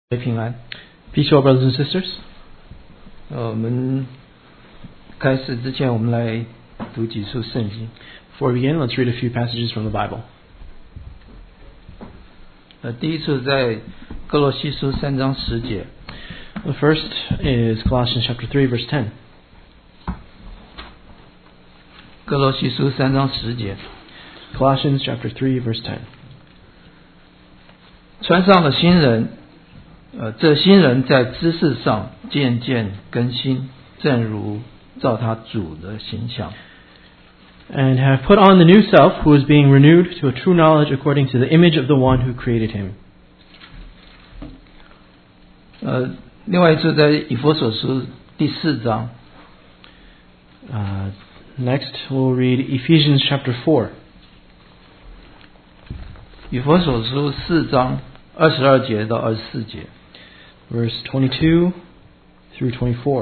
平安。 Peace to our brothers and sisters. 我们开始之前，我们来读几处圣经。 Before we begin, let's read a few passages from the Bible. 第一处在哥罗西书3章10节。 The first is Colossians chapter 3, verse 10. 哥罗西书3章10节。 Colossians chapter 3, verse 10. 穿上了新人，这新人在知识上渐渐更新，正如照他主的形象。 And have put on the new self, who is being renewed to a true knowledge according to the image of the one who created him. 另外一处在以弗所书第4章。 Next, we'll read Ephesians chapter 4. 以弗所书4章22节到24节。 Verse 22 through 24.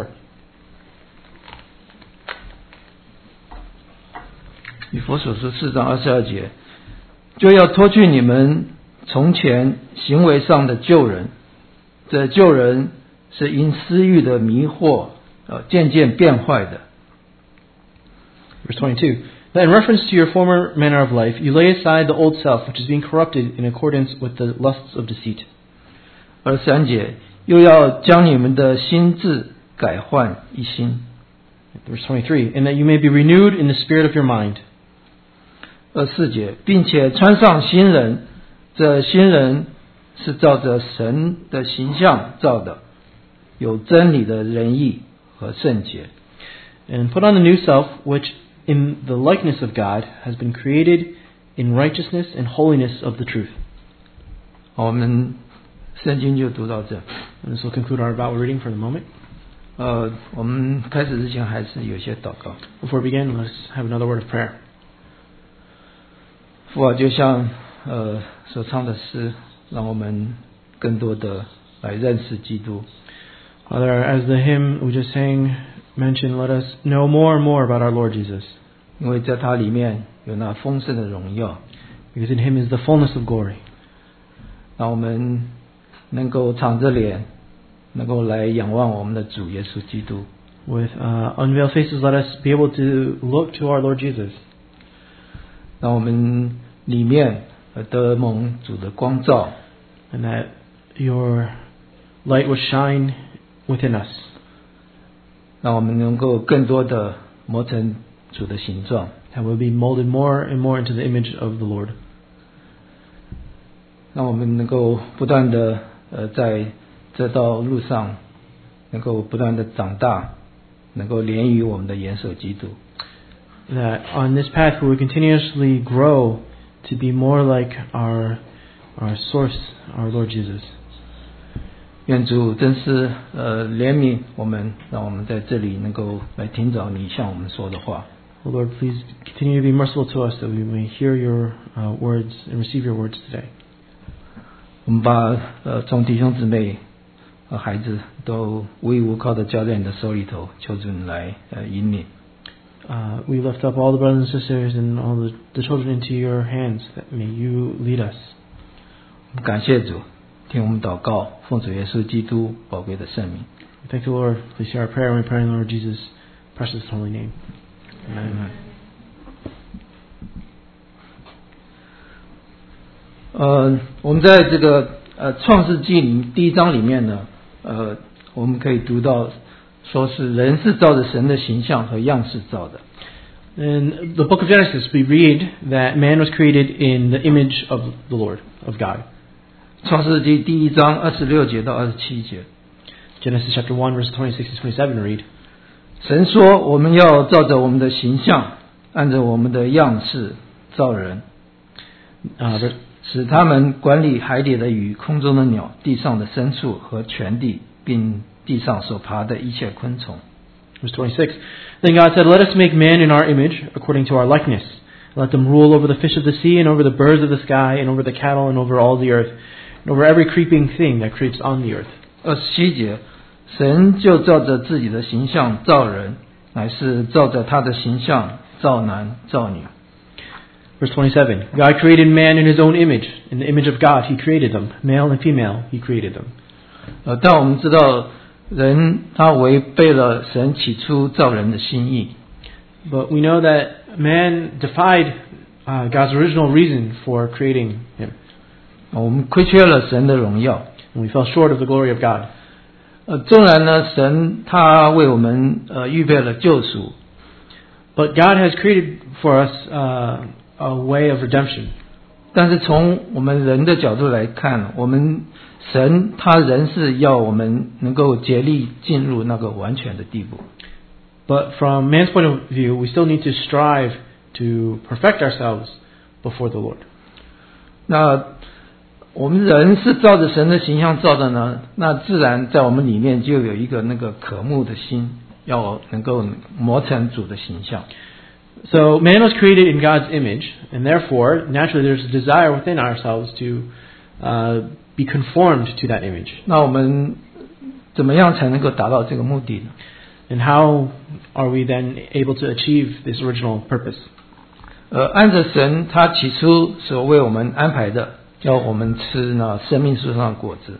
以弗所书4章22节，就要脱去你们从前行为上的旧人，这旧人是因私欲的迷惑渐渐变坏的。 Verse 22. That in reference to your former manner of life, you lay aside the old self, which is being corrupted in accordance with the lusts of deceit. 23节，又要将你们的心志改换一新。 Verse 23. And that you may be renewed in the spirit of your mind. 24节，并且穿上新人，这新人是照着神的形象造的，有真理的仁义和圣洁。 And put on the new self, which in the likeness of God has been created in righteousness and holiness of the truth. 好，我们圣经就读到这。 And this will conclude our Bible reading for the moment. 我们开始之前还是有些祷告。 Before we begin, let's have another word of prayer. 父啊，就像所唱的诗，让我们更多的来认识基督。 Father, as the hymn we just sang mentioned, let us know more and more about our Lord Jesus. 因为在他里面有那丰盛的荣耀， Because in him is the fullness of glory. 让我们能够敞着脸，能够来仰望我们的主耶稣基督。 With unveiled faces, let us be able to look to our Lord Jesus. 让我们里面得蒙主的光照， And that your light will shine within us. 让我们能够更多的磨成主的形状。 And we'll be molded more and more into the image of the Lord. 让我们能够不断的在这道路上能够不断的长大，能够连于我们的元首基督。 That on this path we will continuously grow to be more like our source, our Lord Jesus. 愿主真是怜悯我们，让我们在这里能够来听着你向我们说的话。 Oh Lord, please continue to be merciful to us that we may hear your words and receive your words today. 我们把众弟兄姊妹和孩子都无依无靠的交在你的手里头，求主你来引领。 We lift up all the brothers and sisters and all the children into your hands, that may you lead us. 感谢主，听我们祷告，奉主耶稣基督宝贵的圣名。 Thank you, Lord. Please hear our prayer, and we pray in the Lord Jesus' precious holy name. Amen. 我们在这个创世纪第1章里面呢，我们可以读到，说是人是照着神的形象和样式造的。 In the book of Genesis, we read that man was created in the image of the Lord, of God. 创世纪第1章26节到27节。 Genesis chapter 1, verses 26 to 27 read, 神说：“我们要照着我们的形象，按着我们的样式造人，使他们管理海里的鱼、空中的鸟、地上的牲畜和全地，并地上所爬的一切昆虫。” Verse 26, Then God said, Let us make man in our image, according to our likeness. Let them rule over the fish of the sea, and over the birds of the sky, and over the cattle, and over all the earth, and over every creeping thing that creeps on the earth. 27节，神就照着自己的形象造人，乃是照着他的形象造男造女。 Verse 27, God created man in his own image. In the image of God he created them. Male and female he created them. 但我们知道人他违背了神起初造人的心意。 But we know that man defied God's original reason for creating him. 我们亏缺了神的荣耀。 And we fell short of the glory of God. 纵然呢，神他为我们预备了救赎。 But God has created for us a way of redemption. 但是从我们人的角度来看，我们神他仍是要我们能够竭力进入那个完全的地步。 But from man's point of view, we still need to strive to perfect ourselves before the Lord. 那我们人是照着神的形象造的呢，那自然在我们里面就有一个那个渴慕的心，要能够磨成主的形象。 So man was created in God's image, and therefore, naturally, there's a desire within ourselves to be conformed to that image. 那我们怎么样才能够达到这个目的呢？ And how are we then able to achieve this original purpose? 按着神他起初所为我们安排的，叫我们吃那生命树上的果子。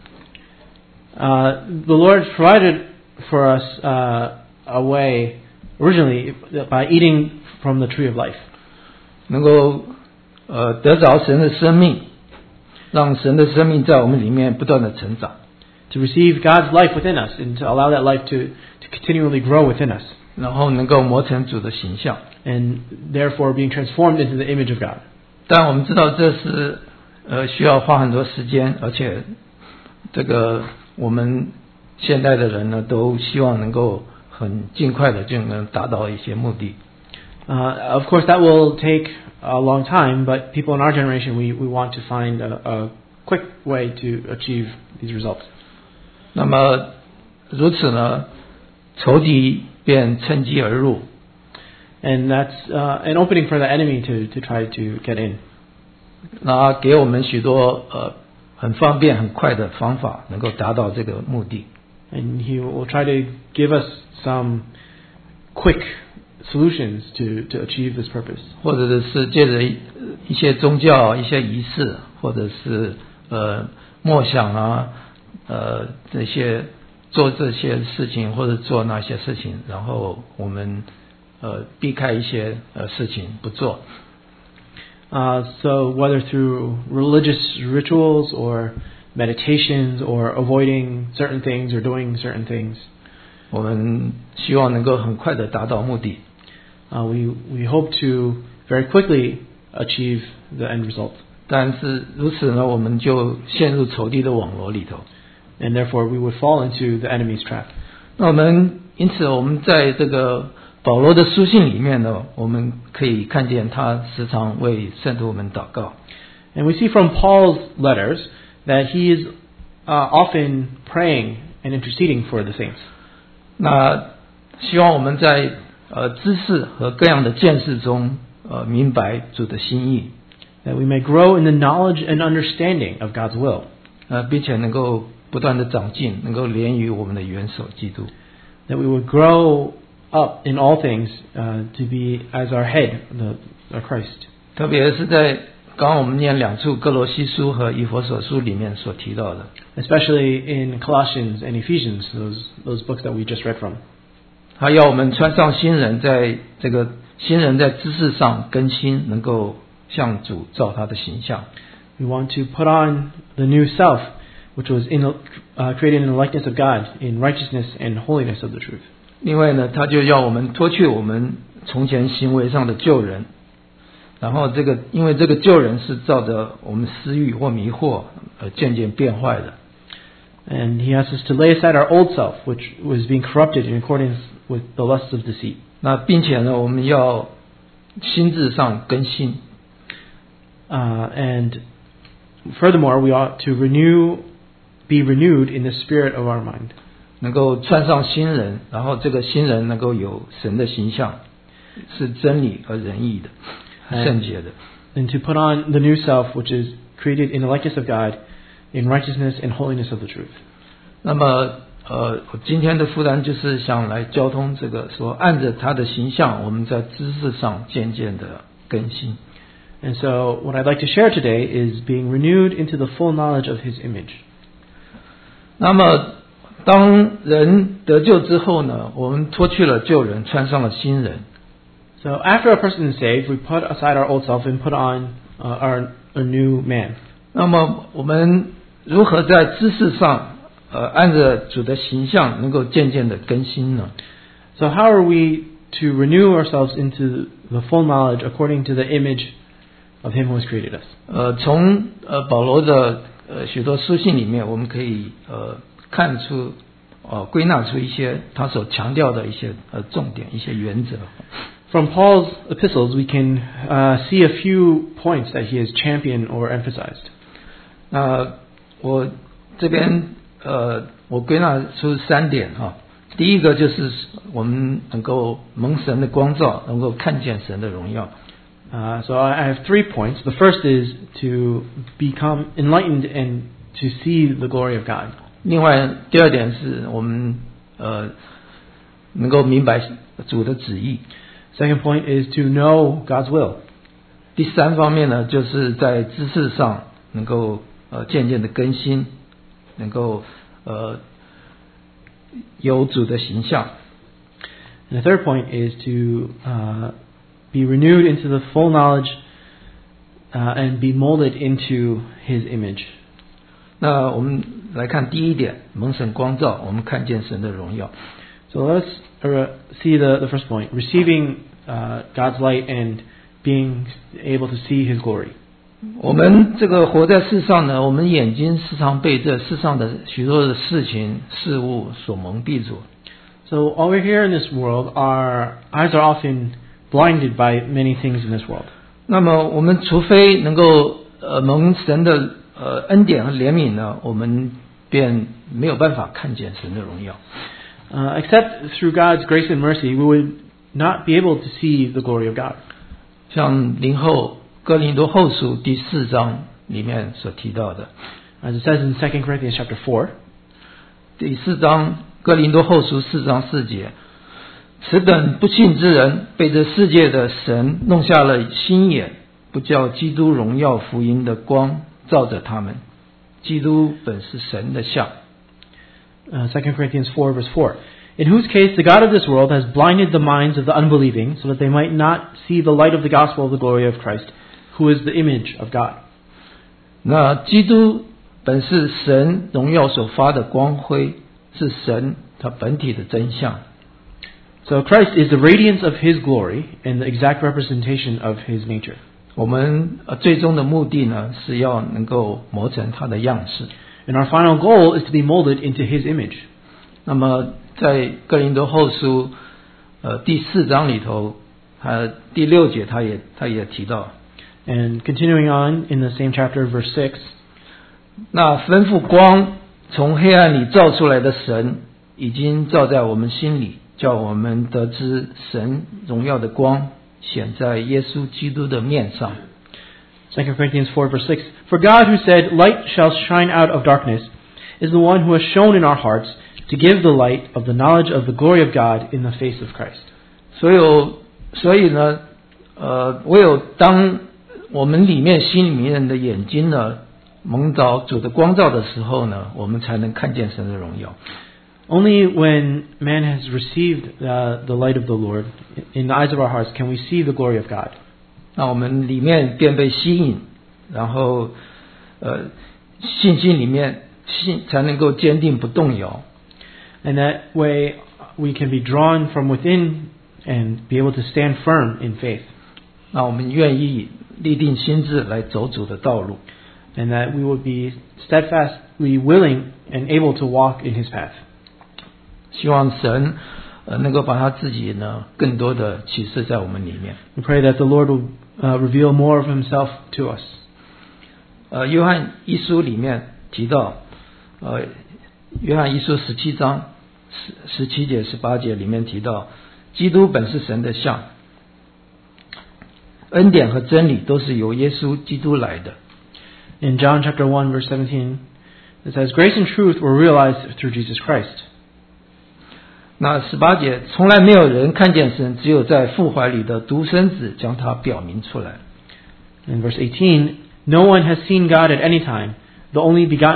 The Lord provided for us a way originally by eating from the tree of life. 能够得着神的生命，让神的生命在我们里面不断的成长。 To receive God's life within us and to allow that life to continually grow within us. 然后能够磨成主的形象。 And therefore being transformed into the image of God. 但我们知道这是需要花很多时间，而且这个我们现代的人呢，都希望能够很尽快的就能达到一些目的。 Of course, that will take a long time, but people in our generation, we want to find a quick way to achieve these results. 那么如此呢，仇敌便趁机而入。 And that's an opening for the enemy to try to get in. 那给我们许多很方便很快的方法，能够达到这个目的。 And he will try to give us some quick solutions to achieve this purpose. 或者是借着一些宗教、一些仪式，或者是默想啊，这些做这些事情，或者做那些事情，然后我们避开一些事情不做。 So whether through religious rituals or meditations or avoiding certain things or doing certain things, 我们希望能够很快的达到目的。 we hope to very quickly achieve the end result. 但是如此呢，我们就陷入仇敌的网罗里头。 And therefore we would fall into the enemy's trap. 那因此我们在这个保罗的书信里面呢，我们可以看见他时常为圣徒们祷告。 And we see from Paul's letters that he is often praying and interceding for the saints. 那希望我们在知识和各样的见识中明白主的心意。 That we may grow in the knowledge and understanding of God's will. 并且能够不断的长进，能够连于我们的元首基督。 That we would grow up in all things to be as our head, the Christ. 特别是在刚刚我们念两处哥罗西书和以弗所书里面所提到的。 Especially in Colossians and Ephesians, those books that we just read from. 他要我们穿上新人，在这个新人在知识上更新，能够向主照他的形象。 We want to put on the new self, which was created in the likeness of God, in righteousness and holiness of the truth. 另外呢，他就要我们脱去我们从前行为上的旧人，然后因为这个旧人是照着我们私欲或迷惑而渐渐变坏的。 And he asks us to lay aside our old self, which was being corrupted in accordance with the lusts of deceit. 那并且呢，我们要心智上更新。 And furthermore, we ought to be renewed in the spirit of our mind. 能够穿上新人，然后这个新人能够有神的形象，是真理和仁义的，圣洁的。 And to put on the new self, which is created in the likeness of God, in righteousness and holiness of the truth. 那么我今天的负担就是想来交通这个，说按着他的形象，我们在知识上渐渐的更新。 And so what I'd like to share today is being renewed into the full knowledge of His image. 那么当人得救之后呢，我们脱去了旧人，穿上了新人。 So after a person is saved, we put aside our old self and put on a new man. 那么我们如何在知识上按着主的形象能够渐渐的更新呢？ So how are we to renew ourselves into the full knowledge according to the image of Him who has created us? 从保罗的许多书信里面，我们可以看出归纳出一些他所强调的一些重点、一些原则。 From Paul's epistles, we can see a few points that he has championed or emphasized. 我这边我归纳出3点哈。第一个就是我们能够蒙神的光照，能够看见神的荣耀。 So I have 3 points. The first is to become enlightened and to see the glory of God. 另外第2点是我们能够明白主的旨意。 Second point is to know God's will. 第3方面呢，就是在知识上能够渐渐的更新，能够有主的形象。 And the third point is to be renewed into the full knowledge and be molded into His image. 那我们来看第1点，蒙神光照，我们看见神的荣耀。 So let's see the first point, receiving God's light and being able to see His glory. 我们这个活在世上呢，我们眼睛时常被这世上的许多的事情事物所蒙蔽住。 So while we're here in this world, our eyes are often blinded by many things in this world. 那么我们除非能够蒙神的恩典和怜悯呢，我们便没有办法看见神的荣耀。 Except through God's grace and mercy, we would not be able to see the glory of God. 像哥林多后书第4章里面所提到的， As it says in 2 Corinthians chapter 4, 第4章哥林多后书4章4节，此等不信之人被这世界的神弄下了心眼，不叫基督荣耀福音的光照着他们。基督本是神的像。 2 Corinthians 4 verse 4. In whose case the God of this world has blinded the minds of the unbelieving, so that they might not see the light of the gospel of the glory of Christ, who is the image of God. 那基督本是神荣耀所发的光辉，是神他本体的真相。 So Christ is the radiance of His glory and the exact representation of His nature. 我们最终的目的呢，是要能够磨成他的样式。 And our final goal is to be molded into His image. 那么在哥林多后书第4章里头，第6节他也提到。 And continuing on in the same chapter, verse 6. 那吩咐光从黑暗里照出来的神，已经照在我们心里，叫我们得知神荣耀的光显在耶稣基督的面上。 2 Corinthians 4 verse 6. For God who said, Light shall shine out of darkness, is the one who has shone in our hearts to give the light of the knowledge of the glory of God in the face of Christ. 所以呢，唯有当我们心里面的眼睛呢，蒙着主的光照的时候呢，我们才能看见神的荣耀。 Only when man has received the light of the Lord in the eyes of our hearts can we see the glory of God. 那我们里面便被吸引，然后信心里面才能够坚定不动摇。 And that way we can be drawn from within and be able to stand firm in faith. 那我们愿意立定心志来走主的道路。 And that we would be steadfastly willing and able to walk in His path. 希望神能够把他自己呢更多的启示在我们里面。 We pray that the Lord will reveal more of Himself to us. 约翰一书里面提到，约翰一书17章17节18节里面提到，基督本是神的像，恩典和真理都是由耶稣基督来的。 In John chapter 1 verse 17, it says, Grace and truth were realized through Jesus Christ. 那18节，从来没有人看见神，只有在父怀里的独生子将他表明出来。 In verse 18, No one has seen God at any time. The only begotten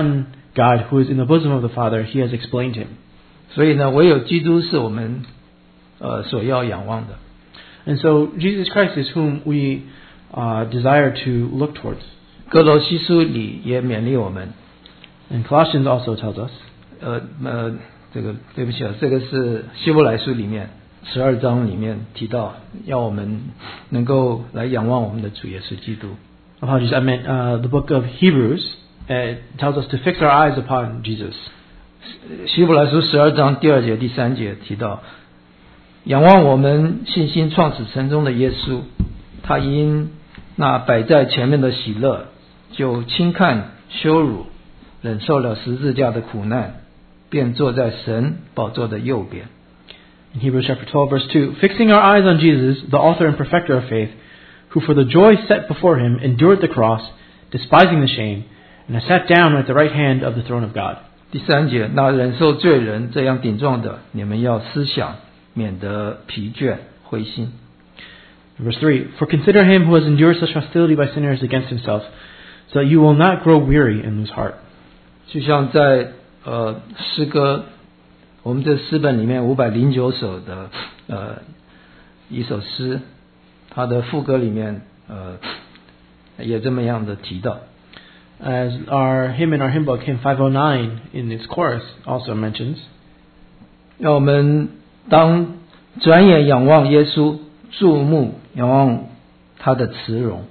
God who is in the bosom of the Father, he has explained him. 所以呢，唯有基督是我们所要仰望的。 And so Jesus Christ is whom we desire to look towards. 哥罗西书里也勉励我们， And Colossians also tells us, 这个对不起啊，这个是希伯来书里面12章里面提到，要我们能够来仰望我们的主耶稣基督。 apologies, I meant the book of Hebrews. It tells us to fix our eyes upon Jesus. 希伯来书12章第2节、第3节提到，仰望我们信心创始成终的耶稣，他因那摆在前面的喜乐，就轻看羞辱，忍受了十字架的苦难，便坐在神宝座的右边。 In Hebrews chapter 12 verse 2, fixing our eyes on Jesus, the author and perfecter of faith, who for the joy set before him endured the cross, despising the shame, and has sat down at the right hand of the throne of God. 第3节，那忍受罪人这样顶撞的，你们要思想，免得疲倦灰心。 Verse 3, for consider him who has endured such hostility by sinners against himself, so that you will not grow weary and lose heart. 就像在诗歌，我们这诗本里面509首的一首诗，它的副歌里面也这么样的提到。 As our hymn in our hymn book, hymn 509, in its chorus also mentions, 让我们当转眼仰望耶稣，注目仰望他的慈容。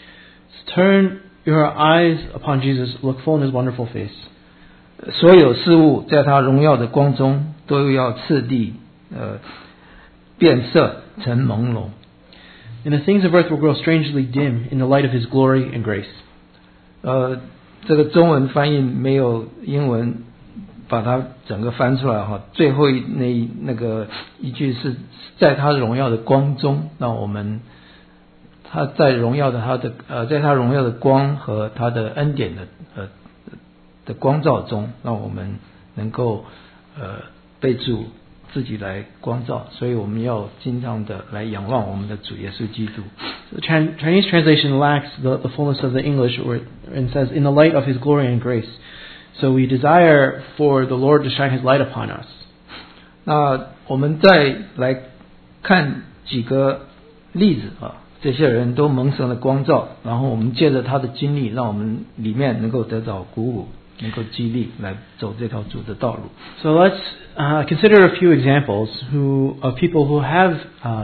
turn your eyes upon Jesus, look full in his wonderful face. 所有事物在他荣耀的光中，都要次第变色成朦胧。 And the things of earth will grow strangely dim in the light of his glory and grace. 这个中文翻译没有英文把它整个翻出来哈。最后那个一句是在他荣耀的光中，让我们他在荣耀的在他荣耀的光和他的恩典的光照中，让我们能够被主自己来光照，所以我们要经常的来仰望我们的主耶稣基督。 The Chinese translation lacks the fullness of the English, and says, in the light of his glory and grace. So we desire for the Lord to shine his light upon us. 那我们再来看几个例子啊，这些人都蒙神的光照，然后我们借着他的经历，让我们里面能够得到鼓舞，能够激励来走这条主的道路。 So let's consider a few examples of people who have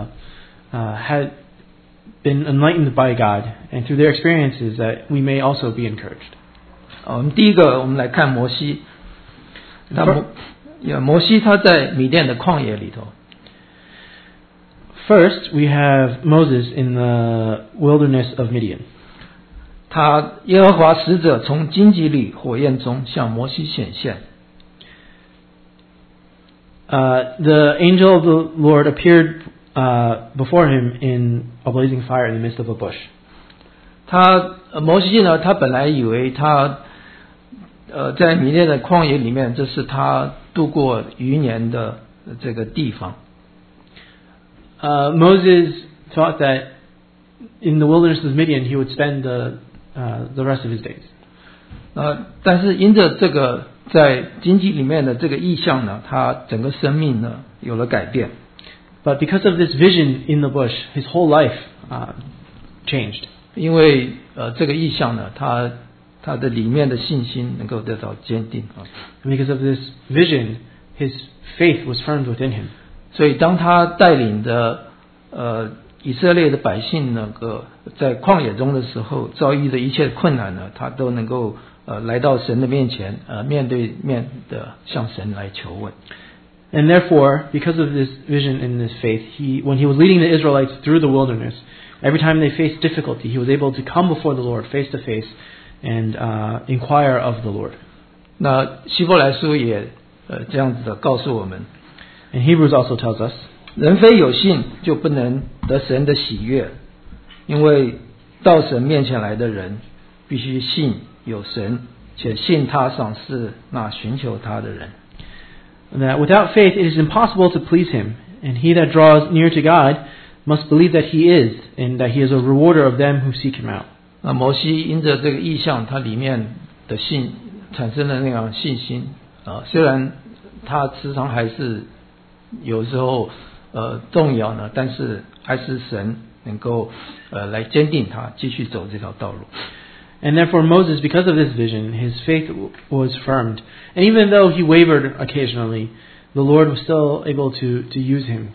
had been enlightened by God, and through their experiences that we may also be encouraged. 我们第一个，我们来看摩西。摩西他在米甸的旷野里头。 First, we have Moses in the wilderness of Midian. 他耶和华使者从荆棘里火焰中向摩西显现。 The angel of the Lord appeared before him in a blazing fire in the midst of a bush. 摩西呢，他本来以为他在米甸的旷野里面，这是他度过余年的这个地方。 Moses thought that in the wilderness of Midian he would spend the rest of his days. 但是因着这个在荆棘里面的这个意象呢，他整个生命呢有了改变。 But because of this vision in the bush, his whole life changed. 因为这个意象呢，他的里面的信心能够得到坚定啊。 And because of this vision, his faith was firmed within him. 所以当他带领的以色列的百姓在旷野中的时候，遭遇的一切困难呢，他都能够来到神的面前，面对面的向神来求问。 And therefore, because of this vision and this faith, when he was leading the Israelites through the wilderness, every time they faced difficulty, he was able to come before the Lord face to face and inquire of the Lord. 那希伯来书也这样子的告诉我们。 And Hebrews also tells us, 人非有信就不能得神的喜悦，因为到神面前来的人必须信有神，且信他赏赐那寻求他的人。 that without faith it is impossible to please him, and he that draws near to God must believe that he is, and that he is a rewarder of them who seek him out. 那摩西因着这个意象，他里面的信， 产生了那样信心啊。虽然他时常还是有时候动摇呢，但是还是神能够来坚定他继续走这条道路。 And therefore Moses, because of this vision, his faith was firmed. And even though he wavered occasionally, the Lord was still able to use him.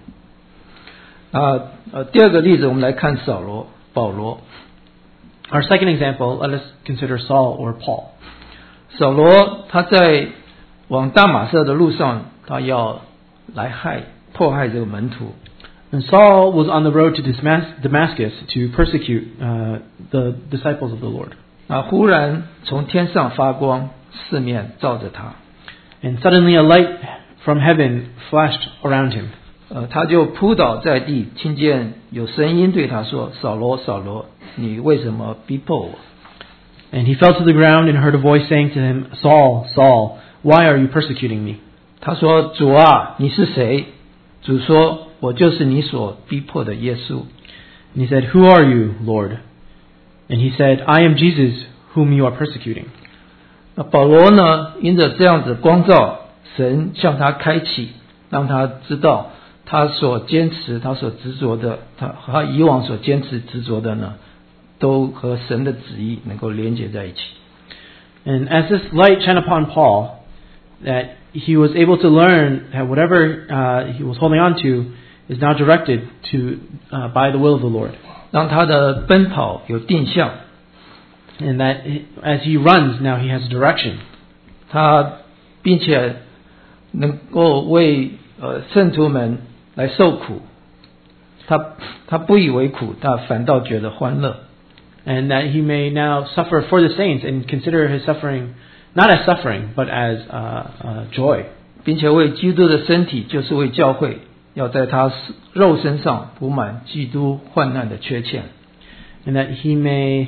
第二个例子我们来看保罗。 Our second example, let us consider Saul or Paul. 扫罗他在往大马色的路上，他要来迫害这个门徒。 And Saul was on the road to Damascus to persecute the disciples of the Lord. 忽然从天上发光，四面照着他。 And suddenly a light from heaven flashed around him. 他就扑倒在地，听见有声音对他说：“扫罗，扫罗，你为什么逼迫我？” And he fell to the ground and heard a voice saying to him, Saul, Saul, why are you persecuting me? 他说：“主啊，你是谁？”主说：“我就是你所逼迫的耶稣。” And he said, Who are you, Lord? And he said, I am Jesus, whom you are persecuting. 那保罗呢，因着这样子光照，神向他开启，让他知道他所坚持、他所执着的，他以往所坚持执着的呢，都和神的旨意能够连接在一起。 And as this light shone upon Paul, that he was able to learn that whatever he was holding on to is now directed to by the will of the Lord. 让他的奔跑有定向。 And that as he runs, now he has a direction. 他并且能够为圣徒们来受苦，他不以为苦，他反倒觉得欢乐。 And that he may now suffer for the saints and consider his suffering not as suffering, but as joy. 并且为基督的身体，就是为教会，要在他肉身上补满基督患难的缺欠。 And that he may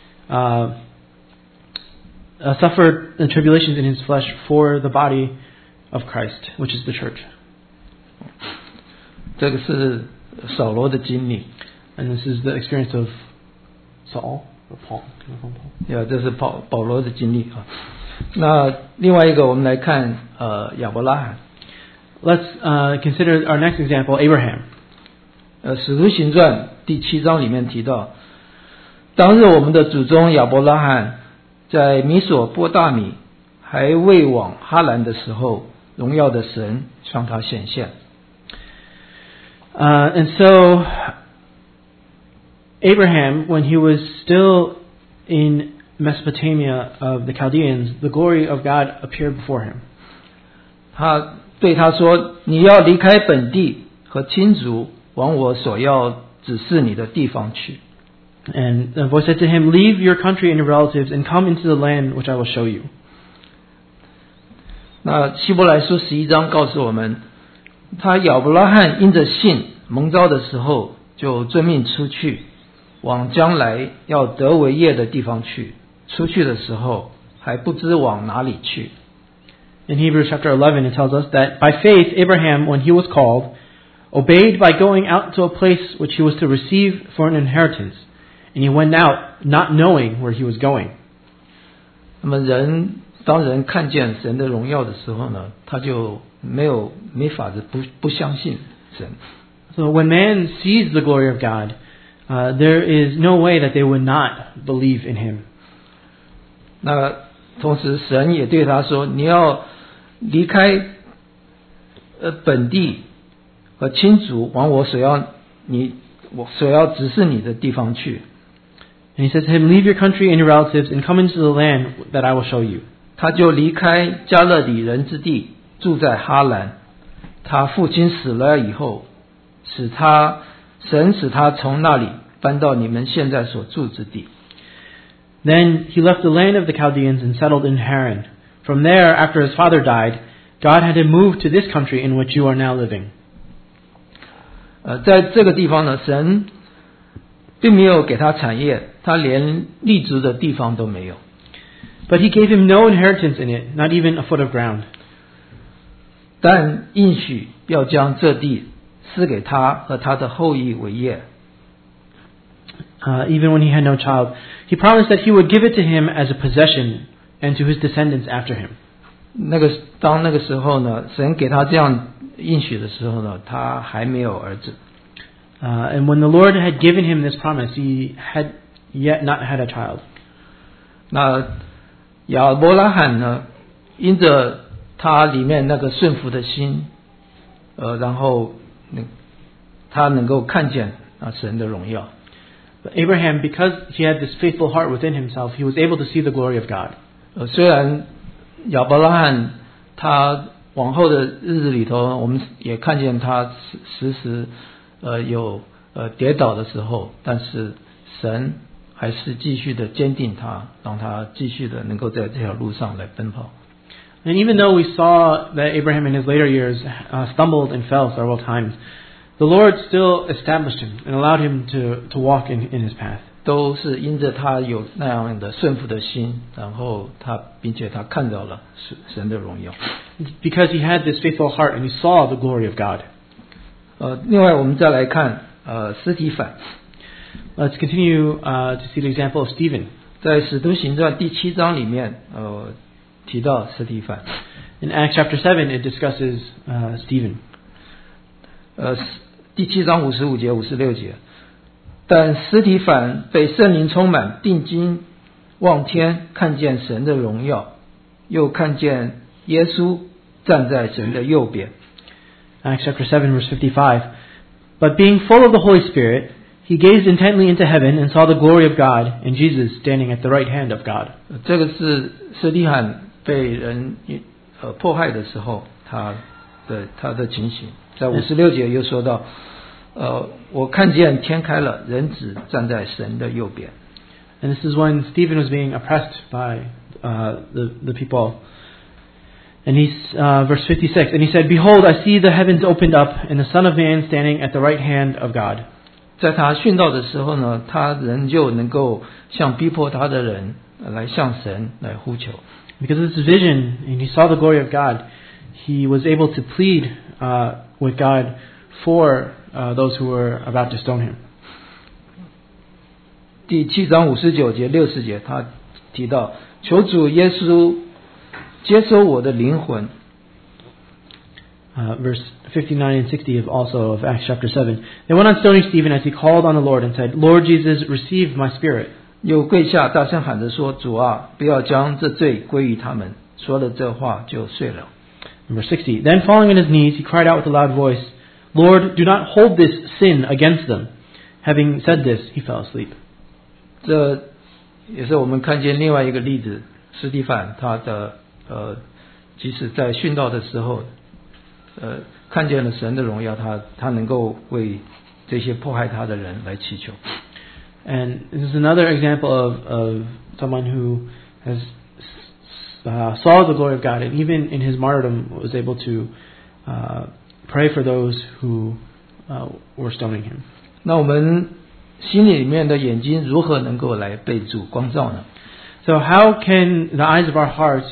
suffer the tribulations in his flesh for the body of Christ, which is the church. 这个是扫罗的经历。 And this is the experience of Saul or Paul. 这是保罗的经历啊。那另外一个，我们来看亚伯拉罕。 Let's consider our next example, Abraham. 使徒行传第7章里面提到，当日我们的祖宗亚伯拉罕在米索波大米还未往哈兰的时候，荣耀的神向他显现。 And so Abraham, when he was still in Mesopotamia of the Chaldeans, the glory of God appeared before him. 他对他说：“你要离开本地和亲族，往我所要指示你的地方去。” And the voice said to him, Leave your country and your relatives and come into the land which I will show you. 那希伯来书11章告诉我们，他亚伯拉罕因着信蒙召的时候，就遵命出去，往将来要得为业的地方去。出去的时候还不知往哪里去。 In Hebrews chapter 11, it tells us that by faith, Abraham, when he was called, obeyed by going out to a place which he was to receive for an inheritance. And he went out, not knowing where he was going. 那么当人看见神的荣耀的时候呢，他就没法子不相信神。 So when man sees the glory of God, there is no way that they would not believe in him. 那同时神也对他说：“你要离开本地和亲族，往我所要指示你的地方去。” And he said to him, Leave your country and your relatives and come into the land that I will show you. 他就离开加勒底人之地，住在哈兰。他父亲死了以后，神使他从那里搬到你们现在所住之地。 Then he left the land of the Chaldeans and settled in Haran. From there, after his father died, God had him move to this country in which you are now living. 在这个地方呢，神并没有给他产业，他连立足的地方都没有。 But he gave him no inheritance in it, not even a foot of ground. 但应许要将这地赐给他和他的后裔为业。 Even when he had no child, he promised that he would give it to him as a possession and to his descendants after him. 当那个时候呢，神给他这样应许的时候呢，他还没有儿子。 And when the Lord had given him this promise, he had yet not had a child. 那亚伯拉罕呢，因着他里面那个顺服的心，然后他能够看见神的荣耀。 But Abraham, because he had this faithful heart within himself, he was able to see the glory of God. 虽然亚伯拉罕他往后的日子里头，我们也看见他时时有跌倒的时候，但是神还是继续的坚定他，让他继续的能够在这条路上来奔跑。 And even though we saw that Abraham in his later years stumbled and fell several times, the Lord still established him and allowed him to walk in his path. 都是因着他有那样的顺服的心，然后并且他看到了神的荣耀。 Because he had this faithful heart and he saw the glory of God. 另外我们再来看司提反。 Let's continue to see the example of Stephen. 在使徒行传第7章里面，提到司提反。 In Acts chapter 7, it discusses Stephen. 第7章55节、56节。但司提反被圣灵充满，定睛望天，看见神的荣耀，又看见耶稣站在神的右边。 Acts chapter 7, verse 55. But being full of the Holy Spirit, he gazed intently into heaven and saw the glory of God and Jesus standing at the right hand of God. 这个是司提反被人迫害的时候，他的情形。在56节又说到，我看见天开了，人子站在神的右边。 And this is when Stephen was being oppressed by the people. And he's verse 56. And he said, "Behold, I see the heavens opened up, and the Son of Man standing at the right hand of God." 在他殉道的时候呢，他仍旧能够向逼迫他的人来向神来呼求。 Because of this vision, and he saw the glory of God, he was able to plead with God for those who were about to stone him. 第7章59节、60节，他提到：求主耶稣接收我的灵魂。 Verse 59 and 60 also of Acts chapter 7. They went on stoning Stephen as he called on the Lord and said, "Lord Jesus, receive my spirit." 又跪下大声喊着说：主啊，不要将这罪归于他们。说了这话就睡了。 Verse 60. Then falling on his knees, he cried out with a loud voice, "Lord, do not hold this sin against them." Having said this, he fell asleep. 这也是我们看见另外一个例子，司提反即使在殉道的时候，看见了神的荣耀，他能够为这些迫害他的人来祈求。 And this is another example of someone who has saw the glory of God, and even in his martyrdom was able to pray for those who were stoning him. 那我们心里面的眼睛如何能够来被主光照呢？ So how can the eyes of our hearts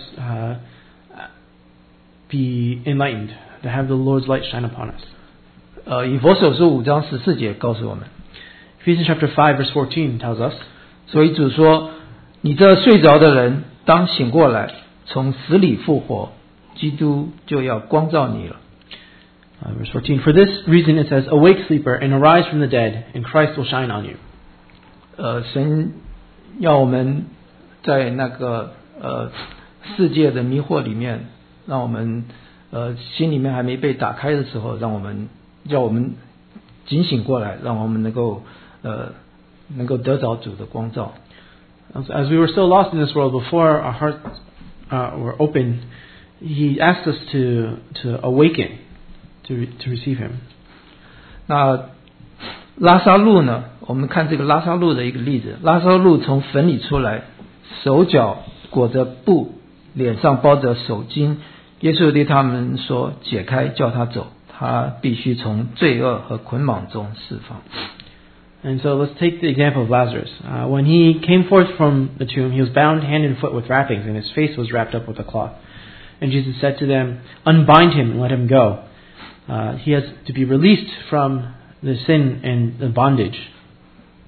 be enlightened, to have the Lord's light shine upon us? 以弗所书5章14节告诉我们。 Ephesians chapter 5 verse 14 tells us. 所以主说：你这睡着的人当醒过来，从死里复活，基督就要光照你了。 Verse 14. For this reason it says, "Awake, sleeper, and arise from the dead, and Christ will shine on you." 神要我们在那个世界的迷惑里面，让我们心里面还没被打开的时候，叫我们警醒过来，让我们能够得着主的光照。 As we were still lost in this world before our hearts were open, He asked us to awaken, to receive Him. 那拉撒路呢？我们看这个拉撒路的一个例子。拉撒路从坟里出来，手脚裹着布，脸上包着手巾。耶稣对他们说：解开，叫他走，他必须从罪恶和捆绑中释放。 And so let's take the example of Lazarus. When he came forth from the tomb, he was bound hand and foot with wrappings, and his face was wrapped up with a cloth. And Jesus said to them, "Unbind him and let him go." He has to be released from the sin and the bondage.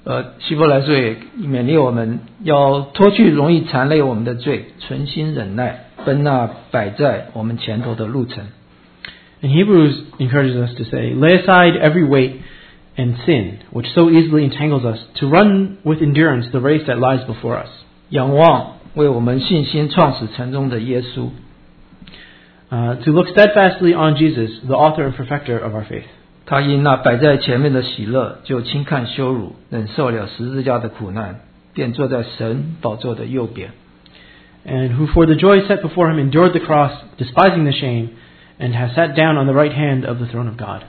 希伯来书也勉励我们要脱去容易缠累我们的罪，存心忍耐，奔那摆在我们前头的路程。 And Hebrews encourages us to say, lay aside every weight and sin, which so easily entangles us, to run with endurance the race that lies before us. 仰望为我们信心创始成终的耶稣。 To look steadfastly on Jesus, the author and perfecter of our faith. 他因那摆在前面的喜乐，就轻看羞辱，忍受了十字架的苦难，便坐在神宝座的右边。 And who for the joy set before him endured the cross, despising the shame, and has sat down on the right hand of the throne of God.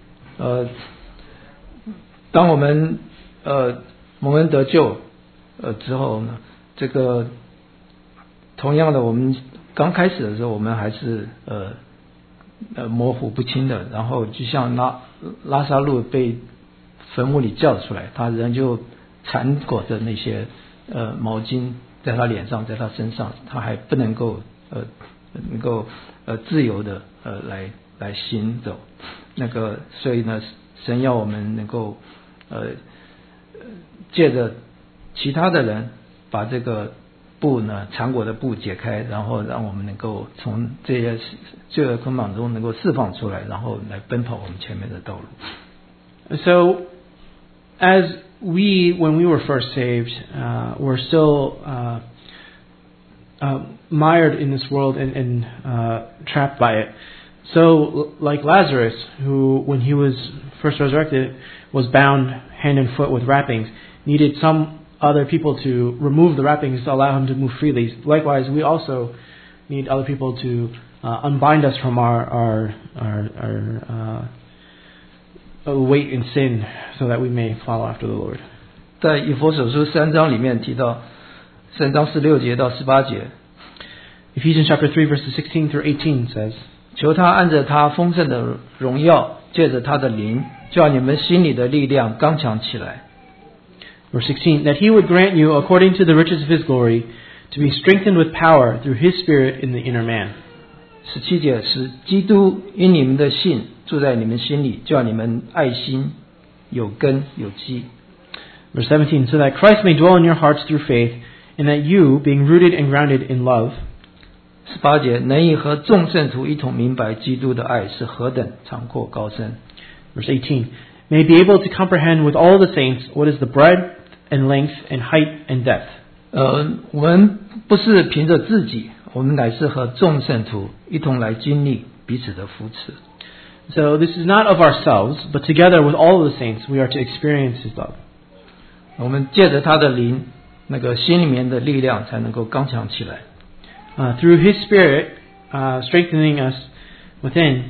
当我们得救之后呢，这个同样的，我们刚开始的时候，我们还是模糊不清的，然后就像拉撒路被坟墓里叫出来，他人就缠裹着那些毛巾在他脸上，在他身上，他还不能够能够自由的来行走。所以呢，神要我们能够借着其他的人把这个布呢，缠裹的布解开，然后让我们能够从这些罪恶捆绑中能够释放出来，然后来奔跑我们前面的道路。 So, as when we were first saved, were still mired in this world and trapped by it. So, like Lazarus, who, when he was first resurrected, was bound hand and foot with wrappings, needed some other people to remove the wrappings to allow him to move freely. Likewise, we also need other people to unbind us from our weight in sin, so that we may follow after the Lord. 在以弗所书3章里面提到，3章16节到18节 Ephesians chapter 3 verses 16 through 18 says, 求他按着他丰盛的荣耀，借着他的灵，叫你们心里的力量刚强起来。 Verse 16, that he would grant you, according to the riches of his glory, to be strengthened with power through his Spirit in the inner man. 17节，使基督因你们的信住在你们心里，叫你们爱心有根有基。 Verse 17, so that Christ may dwell in your hearts through faith, and that you, being rooted and grounded in love. 18节，能以和众圣徒一同明白基督的爱是何等长阔高深。 Verse 18, may be able to comprehend with all the saints what is the breadth and length and height and depth. 我们不是凭着自己，我们乃是和众圣徒一同来经历彼此的扶持。 So this is not of ourselves, but together with all the saints, we are to experience his love. 我们借着他的灵，那个心里面的力量才能够刚强起来。 Through his Spirit, strengthening us within,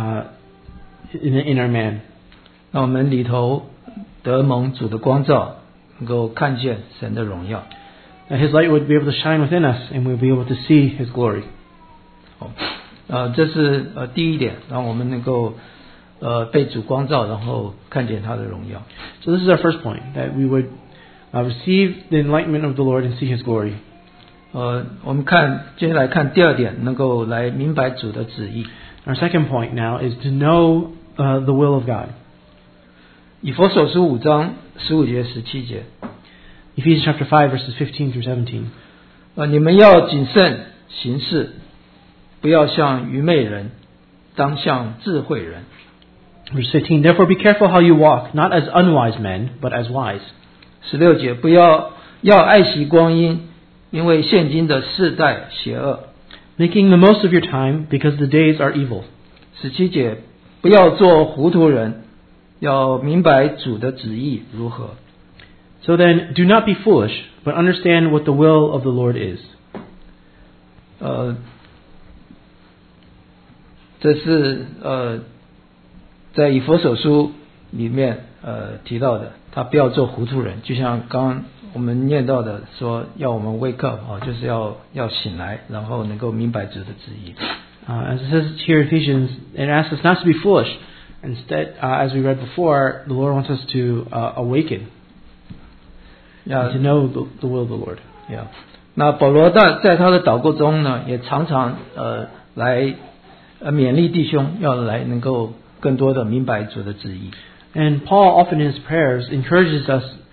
in the inner man. 让我们里头得蒙主的光照，能够看见神的荣耀。 That his light would be able to shine within us, and we'll be able to see his glory. 这是第一点，让我们能够被主光照，然后看见他的荣耀。 So this is our first point, that we would receive the enlightenment of the Lord and see his glory. 我们接下来看第二点，能够来明白主的旨意。 Our second point now is to know the will of God. 以弗所书5章15节17节 Ephesians chapter 5 verses 15 through 17. 你们要谨慎行事，不要像愚昧人，当像智慧人。 Verse 15, therefore be careful how you walk, not as unwise men, but as wise. 16节，要爱惜光阴，因为现今的世代邪恶。 Making the most of your time, because the days are evil. 17节，不要做糊涂人，要明白主的旨意如何。 So then, do not be foolish, but understand what the will of the Lord is. 这是在以弗所书里面提到的，他不要做糊涂人，就像刚刚我们念到的说，要我们 wake up 就是要醒来，然后能够明白主的旨意。 As it says here in Ephesians, it asks us not to be foolish. Instead, as we read before, the Lord wants us to awaken, to know the will of the Lord. 那保罗在他的祷告中呢，也常常来勉励弟兄，要来能够更多的明白主的旨意。 And Paul often in his prayers encourages us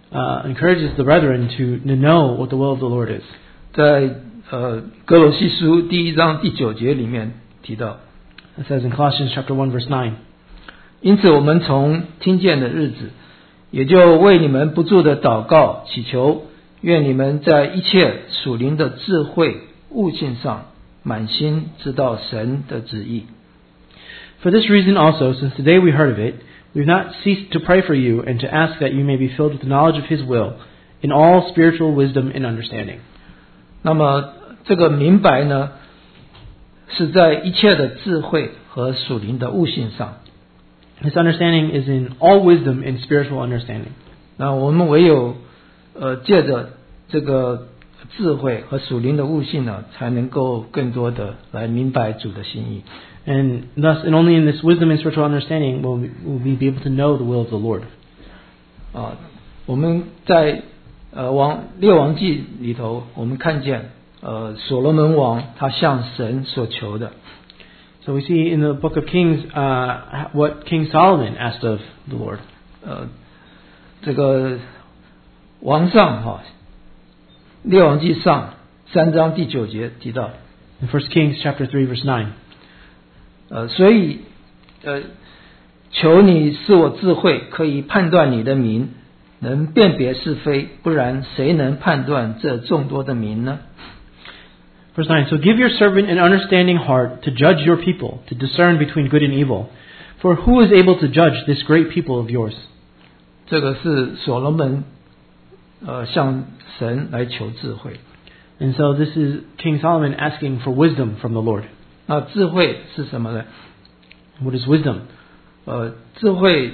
encourages the brethren to know what the will of the Lord is. 在哥罗西书第1章第9节里面提到， It says in Colossians chapter 1 verse 9, 因此我们从听见的日子，也就为你们不住的祷告祈求，愿你们在一切属灵的智慧悟性上满心知道神的旨意。 For this reason also, since the day we heard of it, we have not ceased to pray for you and to ask that you may be filled with the knowledge of His will, in all spiritual wisdom and understanding. 那么这个明白呢，是在一切的智慧和属灵的悟性上。 This understanding is in all wisdom and spiritual understanding. 那我们唯有借着这个智慧和属灵的悟性呢，才能够更多的来明白主的心意。 And thus, and only in this wisdom and spiritual understanding will we be able to know the will of the Lord. 我们在列王记里头，我们看见所罗门王他向神所求的。 So we see in the book of Kings what King Solomon asked of the Lord. 这个王上列王记上3章第9节提到。 In 1 Kings chapter 3 verse 9. 所以求你赐我智慧，可以判断你的名，能辨别是非，不然谁能判断这众多的名呢？ Verse 9, So give your servant an understanding heart to judge your people, to discern between good and evil. For who is able to judge this great people of yours? 这个是所罗门向神来求智慧。 And so this is King Solomon asking for wisdom from the Lord. 那智慧是什么呢？ What is wisdom? 智慧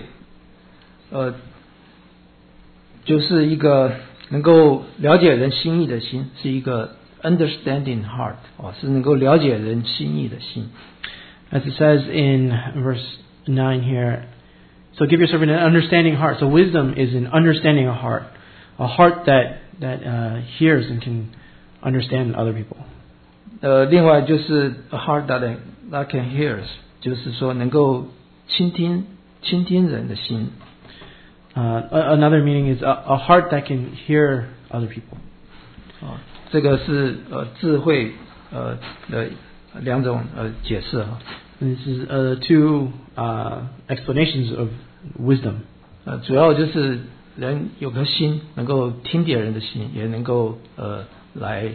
就是一个能够了解人心意的心，是一个 understanding heart 是能够了解人心意的心。 As it says in verse 9 here, so give your servant an understanding heart. So wisdom is an understanding heart, a heart that hears and can understand other people. 另外就是 a heart that can hear， 就是说能够倾听人的心。 Another meaning is a heart that can hear other people. 这个是智慧的两种解释。 This is two explanations of wisdom. 主要就是人有颗心，能够听别人的心，也能够来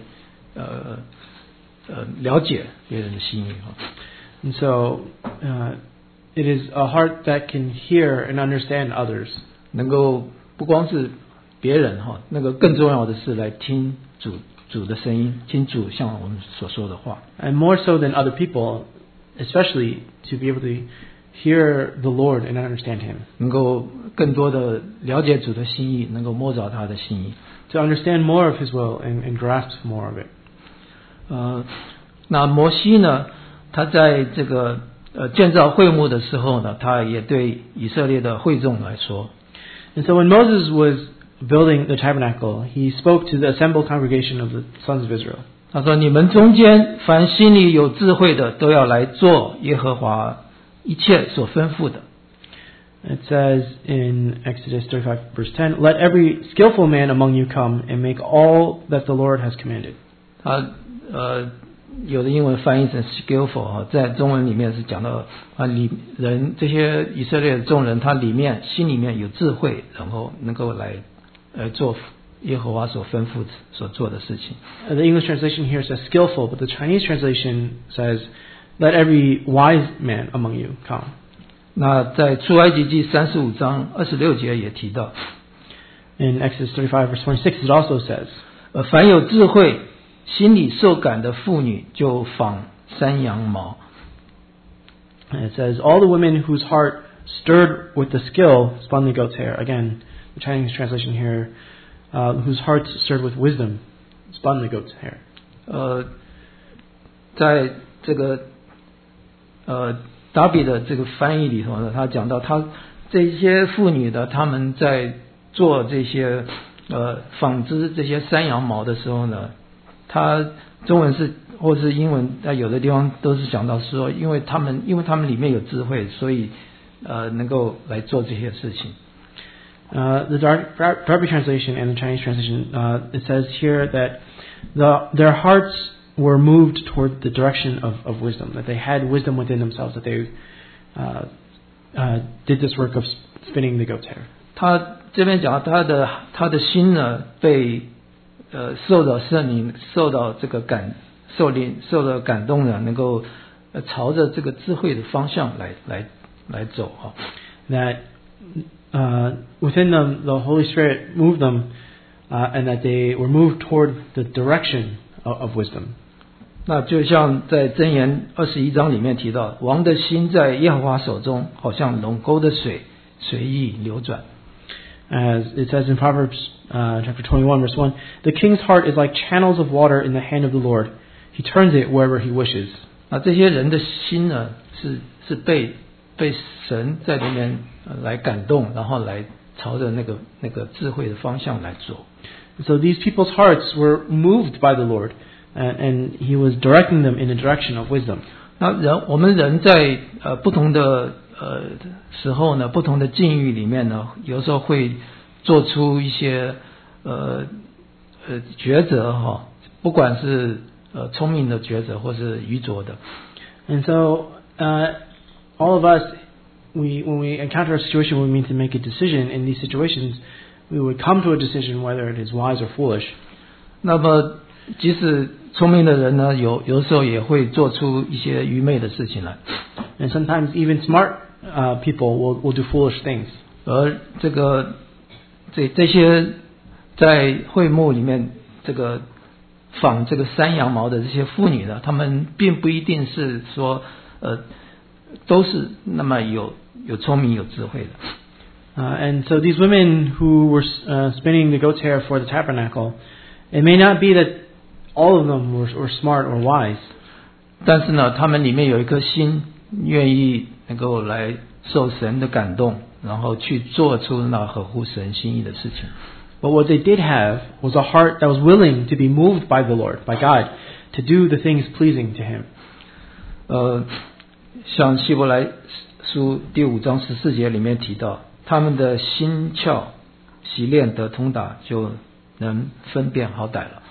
了解别人的心意。 And so it is a heart that can hear and understand others. 能够不光是别人那个更重要的是来听主的声音，听主向我们所说的话。 And more so than other people, especially to be able to hear the Lord and understand Him. 能够更多的了解主的心意，能够摸着他的心意。 To understand more of His will and grasp more of it. 那摩西呢，他在这个建造会幕的时候呢，他也对以色列的会众来说。 And so when Moses was building the tabernacle, he spoke to the assembled congregation of the sons of Israel. 他说：“你们中间凡心里有智慧的，都要来做耶和华一切所吩咐的。” It says in Exodus 35 verse 10, Let every skillful man among you come and make all that the Lord has commanded. 他有的英文翻译成 skillful 在中文里面是讲到人这些以色列的众人，他心里面有智慧，然后能够来做耶和华所吩咐所做的事情。 The English translation here says skillful, but the Chinese translation says, Let every wise man among you come. 那在出埃及记35章26节也提到 In Exodus 35 verse 26 it also says, 凡有智慧心里受感的妇女就纺山羊毛。 And it says, All the women whose heart stirred with the skill spun the goat's hair. Again, the Chinese translation here, whose hearts stirred with wisdom spun the goat's hair. 在这个达比的这个翻译里头呢，他讲到这些妇女的他们在做这些纺织这些山羊毛的时候呢，他中文是或是英文在有的地方都是讲到说，因为他们里面有智慧，所以能够来做这些事情。 The Darby translation and the Chinese translation, it says here that their hearts were moved toward the direction of wisdom, that they had wisdom within themselves, that they did this work of spinning the goat's hair. 他这边讲他的心呢被受到圣灵受到感动呢，能够朝着这个智慧的方向来走啊。 That within them the Holy Spirit moved them, and that they were moved toward the direction of wisdom. 那就像在箴言21章里面提到，王的心在耶和华手中，好像龙沟的水随意流转。 As it says in Proverbs chapter 21 verse 1, the king's heart is like channels of water in the hand of the Lord. He turns it wherever he wishes. 那这些人的心呢，是被神在里面来感动，然后来朝着那个智慧的方向来做。 So these people's hearts were moved by the Lord, and He was directing them in the direction of wisdom. 那我们人在不同的时候呢，不同的境遇里面呢，有时候会做出一些抉择哈，不管是聪明的抉择或是愚拙的。 And so all of us, when we encounter a situation where we need to make a decision in these situations, we would come to a decision whether it is wise or foolish. 那么即使聪明的人呢，有时候也会做出一些愚昧的事情来。 And sometimes even smart people will do foolish things. 而这些在会幕里面纺这个山羊毛的这些妇女呢，她们并不一定是说都是那么有聪明有智慧的。 And so these women who were spinning the goat's hair for the tabernacle, it may not be that all of them were smart or wise. 但是呢，他们里面有一颗心，愿意能够来受神的感动，然后去做出那合乎神心意的事情。 But what they did have was a heart that was willing to be moved by the Lord, by God, to do the things pleasing to Him. 像希伯来书第5章14节里面提到，他们的心窍洗练得通达，就能分辨好歹了。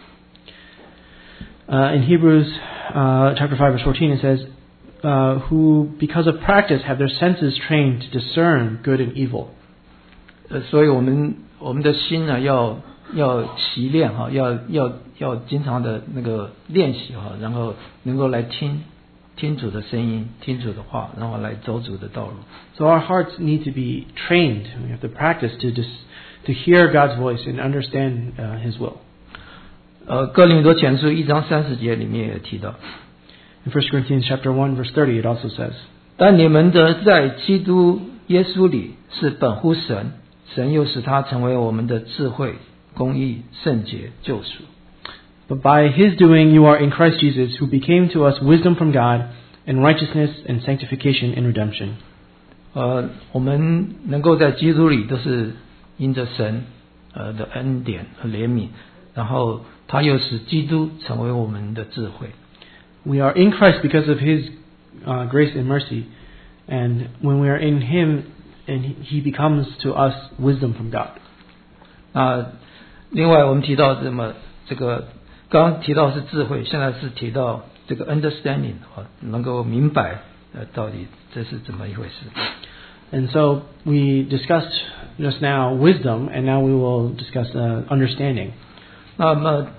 In Hebrews chapter 5 verse 14 it says, who because of practice have their senses trained to discern good and evil. 所以我们的心呢，要习练哈，要经常的那个练习哈，然后能够来听主的声音，听主的话，然后来走主的道路。 So our hearts need to be trained. We have to practice to hear God's voice and understand His will. 哥林多前书1章30节里面也提到。 In 1 Corinthians chapter 1 verse 30 it also says, 但你们的在基督耶稣里是本乎神，神又使他成为我们的智慧、公义、圣洁、救赎。 But by His doing you are in Christ Jesus, who became to us wisdom from God, and righteousness and sanctification and redemption. 我们能够在基督里都是因着神的恩典和怜悯，然后他又使基督成为我们的智慧。 We are in Christ because of His grace and mercy, and when we are in Him, and He becomes to us wisdom from God. 另外我们提到这个刚刚提到是智慧，现在是提到这个 understanding 能够明白到底这是怎么一回事。 And so we discussed just now wisdom, and now we will discuss understanding. 那么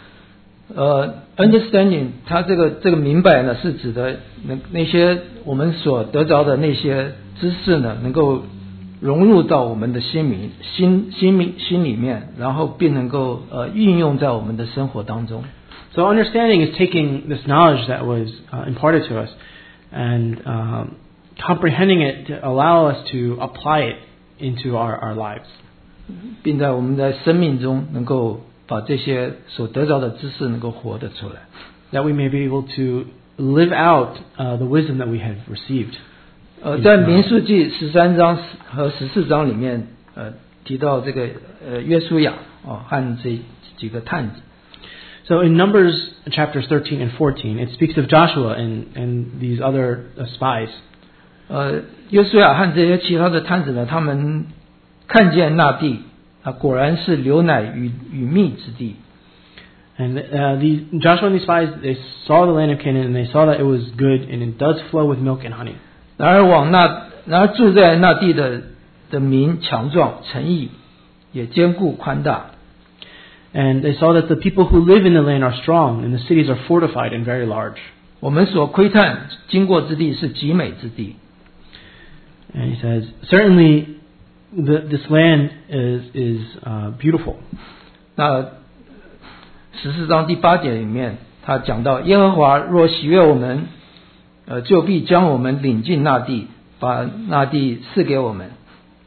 understanding 它这个明白呢，是指的那些我们所得着的那些知识呢，能够融入到我们的心里面，然后并能够运用在我们的生活当中。 So understanding is taking this knowledge that was imparted to us and comprehending it to allow us to apply it into our lives. 并在我们在生命中能够把这些所得着的知识能够活得出来。 That we may be able to live out the wisdom that we have received. 在民数记13章和14章里面提到这个约书亚和这几个探子。 So in Numbers chapters 13 and 14, it speaks of Joshua and these other spies. 约书亚和这些其他的探子呢，他们看见那地，果然是流奶与蜜之地。 And Joshua and the spies, they saw the land of Canaan, and they saw that it was good, and it does flow with milk and honey. 然而住在那地的民强壮，诚意也坚固宽大。 And they saw that the people who live in the land are strong, and the cities are fortified and very large. 我们所窥探经过之地是极美之地。 And he says, certainly this land is beautiful. 那14章第8节里面，他讲到耶和华若喜悦我们，就必将我们领进那地，把那地赐给我们。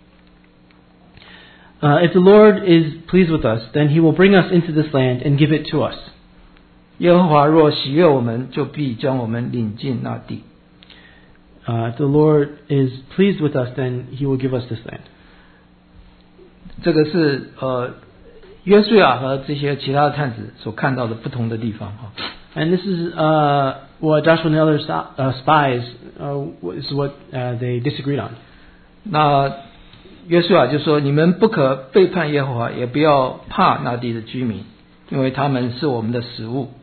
If the Lord is pleased with us, then He will bring us into this land and give it to us. 耶和华若喜悦我们，就必将我们领进那地。 If the Lord is pleased with us, then He will give us this land. 这个是约书亚和这些其他的探子所看到的不同的地方。 And this is what Joshua and the other spies is what they disagreed on. 那约书亚就说：“你们不可背叛耶和华，也不要怕那地的居民，因为他们是我们的食物。”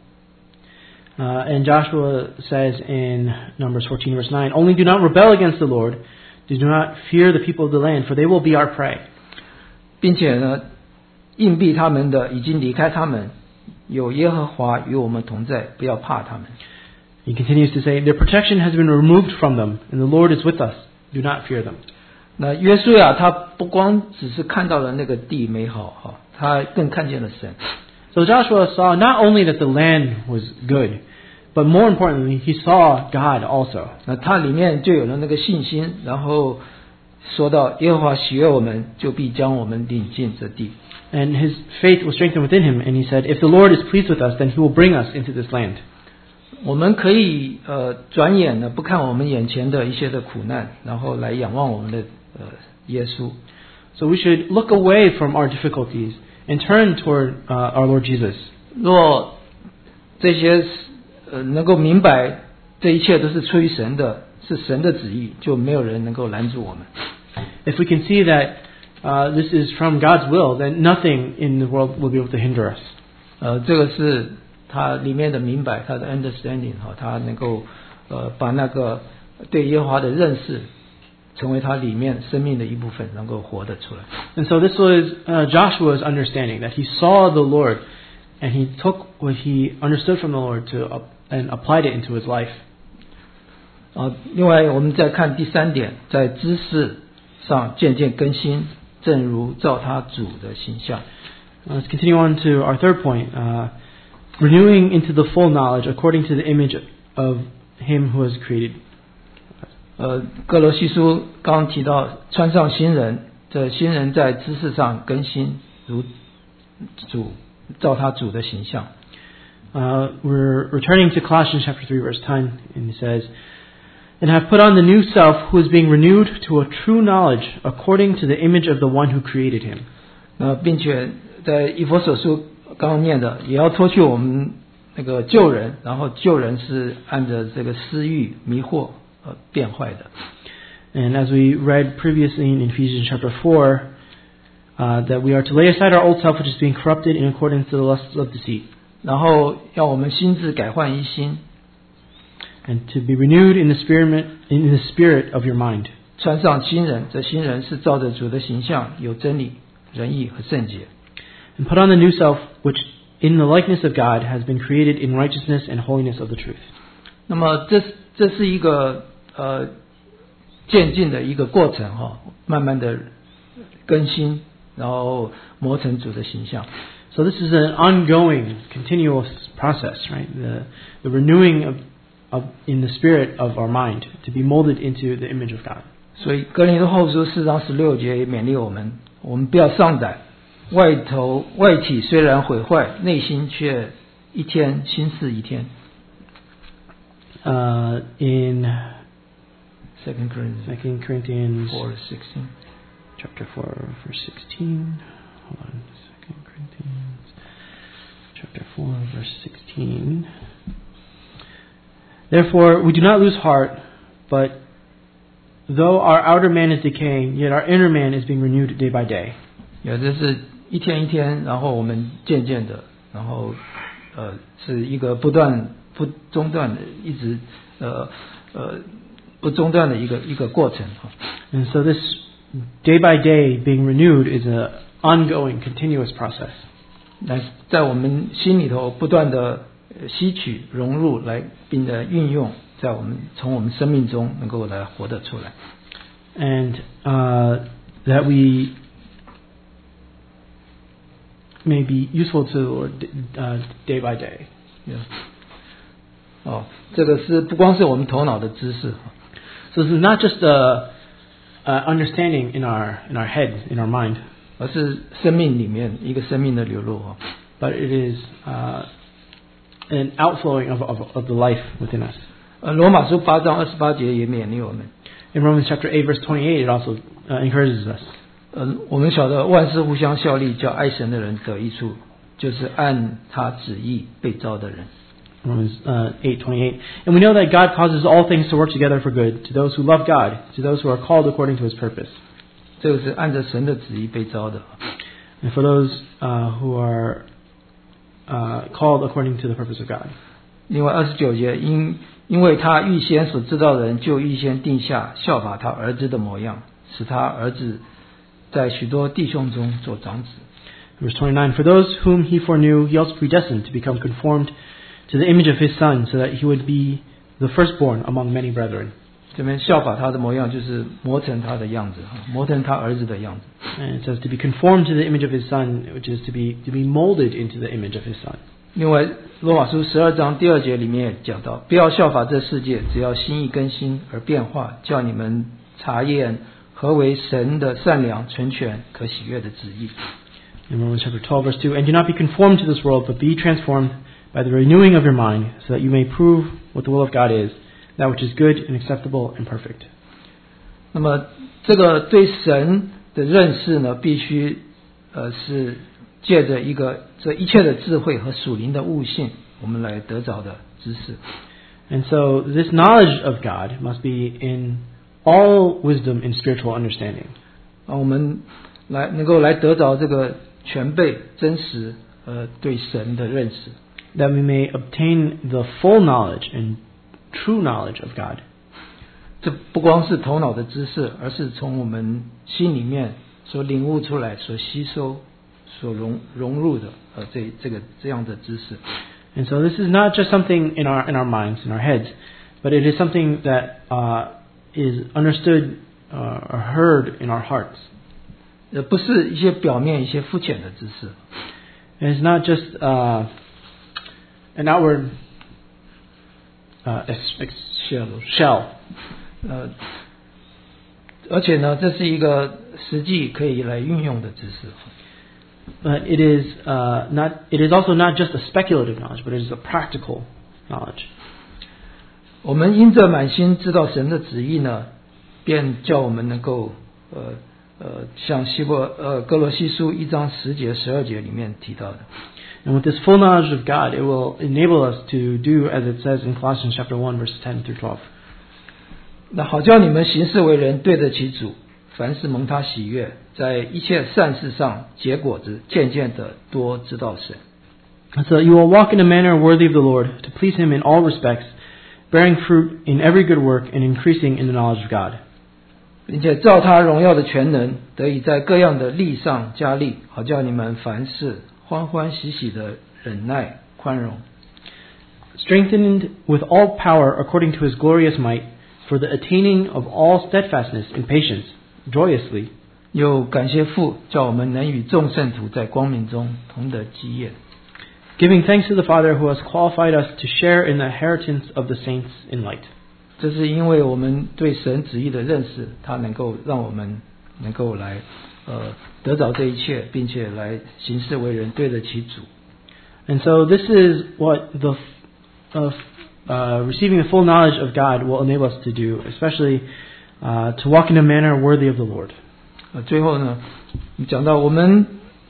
And Joshua says in Numbers 14 verse 9, "Only do not rebel against the Lord. Do not fear the people of the land, for they will be our prey." 并且呢，硬币他们的已经离开他们，有耶和华与我们同在，不要怕他们。 He continues to say, "Their protection has been removed from them, and the Lord is with us. Do not fear them." 那约书亚他不光只是看到了那个地美好，他更看见了神。 So Joshua saw not only that the land was good, but more importantly, he saw God also. 那他里面就有了那个信心，然后说到耶和华喜悦我们，就必将我们领进这地。 And his faith was strengthened within him, and he said, "If the Lord is pleased with us, then He will bring us into this land." 我们可以转眼呢，不看我们眼前的一些的苦难，然后来仰望我们的耶稣。 So we should look away from our difficulties and turn toward our Lord Jesus. 若这些能够明白这一切都是出于神的，是神的旨意，就没有人能够拦住我们。 If we can see that this is from God's will, then nothing in the world will be able to hinder us. 这个是他里面的明白，他的 understanding 他能够把那个对耶和华的认识成为他里面生命的一部分，能够活得出来。 And so this was Joshua's understanding, that he saw the Lord and he took what he understood from the Lord and applied it into his life. 另外我们再看第3点，在知识上渐渐更新，正如照他主的形象。 Let's continue on to our third point, renewing into the full knowledge according to the image of Him who has created. 哥罗西书刚刚提到穿上新人，这新人在知识上更新，如主照他主的形象。 We're returning to Colossians chapter 3 verse 10, and it says, "And have put on the new self, who is being renewed to a true knowledge according to the image of the one who created him." 并且在以弗所书刚刚念的，也要脱去我们那个旧人，然后旧人是按着这个私欲迷惑变坏的。 And as we read previously in Ephesians chapter 4, that we are to lay aside our old self, which is being corrupted in accordance to the lusts of deceit. 然后要我们心智改换一新， And to be renewed in the spirit of your mind. 穿上新人，这新人是照着主的形象，有真理、仁义和圣洁。 And put on the new self, which in the likeness of God has been created in righteousness and holiness of the truth. 那么这是一个渐进的一个过程慢慢的更新，然后磨成主的形象。 So this is an ongoing, continuous process, right? The renewing of in the spirit of our mind to be molded into the image of God. 所以哥林多后书4章16节也勉励我们不要上胆，外体虽然毁坏，内心却一天新似一天。 In 2 Corinthians 4:16 chapter 4 verse 16. Hold on. 2 Corinthians chapter 4 verse 16. "Therefore we do not lose heart, but though our outer man is decaying, yet our inner man is being renewed day by day. 这是一天一天，然后我们渐渐的，然后是一个不中断的，一直不中断的一个过程。 And so this day by day being renewed is an ongoing, continuous process. 来在我们心里头不断的吸取、融入，来并且运用，从我们生命中能够来活得出来。 And that we may be useful to the Lord day by day. 这个是不光是我们头脑的知识。 So this is not just a understanding in our head, in our mind, 而是生命里面一个生命的流露。 but it is an outflowing of the life within us. 罗马书8章28节也勉励我们。 In Romans chapter 8 verse 28, it also encourages us. 我们晓得万事互相效力，叫爱神的人得益处，就是按他旨意被召的人。 Romans 8:28. And we know that God causes all things to work together for good to those who love God, to those who are called according to His purpose. 这个是按着神的旨意被召的。 And for those who are called according to the purpose of God. 另外29节，因为他预先所知道的人，就预先定下效法他儿子的模样，使他儿子在许多弟兄中做长子。 Verse 29. For those whom He foreknew, He also predestined to become conformed to the image of His Son, so that He would be the firstborn among many brethren. 这边效法他的模样，就是磨成他的样子，磨成他儿子的样子。 And it says to be conformed to the image of His Son, which is to be molded into the image of His Son. 另外，罗马书12章第2节里面也讲到，不要效法这世界，只要心意更新而变化，叫你们查验何为神的善良、纯全、可喜悦的旨意。 In Romans chapter 12 verse 2, and do not be conformed to this world, but be transformed by the renewing of your mind, so that you may prove what the will of God is, that which is good and acceptable and perfect. 那么这个对神的认识呢，必须是借着这一切的智慧和属灵的悟性，我们来得着的知识。 And so this knowledge of God must be in all wisdom and spiritual understanding. 我们能够来得着这个全备、真实对神的认识。 That we may obtain the full knowledge and true knowledge of God. 这不光是头脑的知识，而是从我们心里面所领悟出来、所吸收、所融入的这样的知识。 And so this is not just something in our minds, in our heads, but it is something that is understood or heard in our hearts. 不是一些表面、一些肤浅的知识。 And it's not just an outward shell. 而且呢，这是一个实际可以来运用的知识。 But it is also not just a speculative knowledge, but it is a practical knowledge. 我们因着满心知道神的旨意呢，便叫我们能够像哥罗西书1章10节12节里面提到的。 And with this full knowledge of God, it will enable us to do as it says in Colossians chapter 1 verses 10 through 12. 那好叫你们行事为人对得起主，凡事蒙他喜悦，在一切善事上结果子，渐渐的多知道神。 So you will walk in a manner worthy of the Lord, to please Him in all respects, bearing fruit in every good work and increasing in the knowledge of God. 并且照他荣耀的全能，得以在各样的力上加力，好叫你们凡事欢欢喜喜的忍耐宽容。 Strengthened with all power according to His glorious might, for the attaining of all steadfastness and patience, joyously. 又感谢父，叫我们能与众圣徒在光明中同得基业。 Giving thanks to the Father who has qualified us to share in the inheritance of the saints in light. 这是因为我们对神旨意的认识，它能够让我们能够来得着这一切，并且来行事为人对得起主。 And so this is what the receiving the full knowledge of God will enable us to do, especially to walk in a manner worthy of the Lord. 最后呢，讲到我们